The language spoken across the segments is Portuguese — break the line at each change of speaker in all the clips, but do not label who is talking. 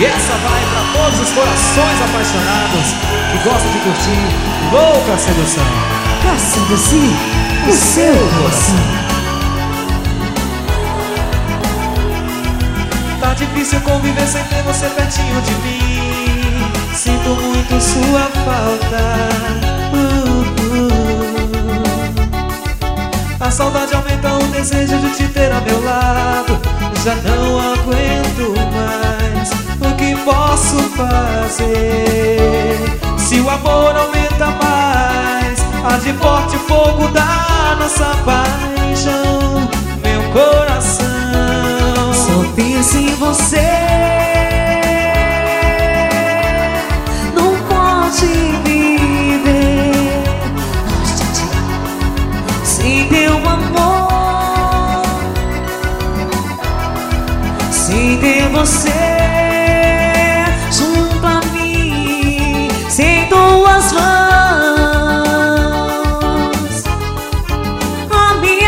E essa vai pra todos os corações apaixonados que gostam de curtir Louca Sedução.
Pra seduzir o seu coração.
Tá difícil conviver sem ter você pertinho de mim. Sinto muito sua falta. A saudade aumenta o desejo de te ter a meu lado. Já não aguento mais. O que posso fazer? Se o amor aumenta mais, arde forte o fogo da nossa paixão. Meu coração
só pensa em você. Não pode viver longe de ti sem teu amor, sem ter você junto a mim, sem tuas mãos a me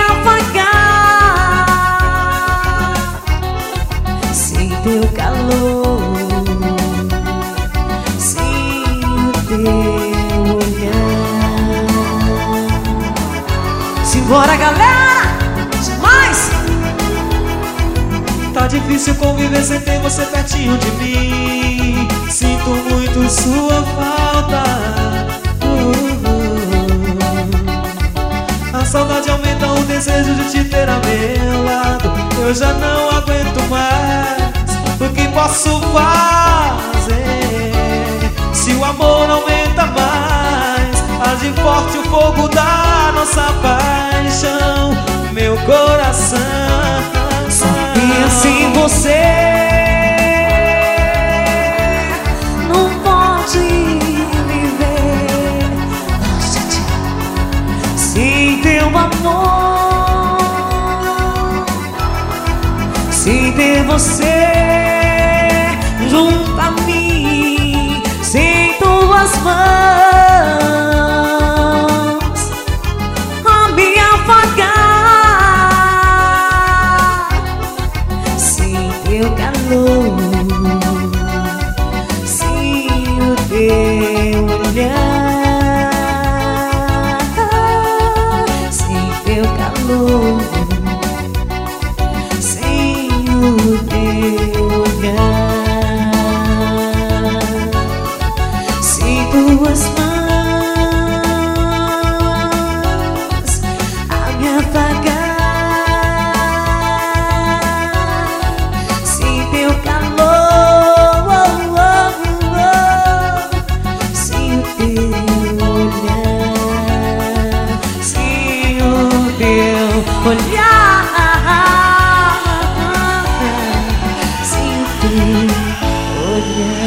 afagar, sem teu calor, sem o teu olhar. Simbora, galera! Demais!
Tá difícil conviver sem ter você pertinho de mim. Sinto muito sua falta. A saudade aumenta o desejo de te ter a meu lado. Eu já não aguento mais. O que posso fazer? Se o amor aumenta mais, arde forte o fogo da nossa paixão. Meu coração
só pensa em você. Não pode viver longe de ti sem teu amor, sem ter você junto a mim, sem tuas mãos a me afagar, sem teu calor,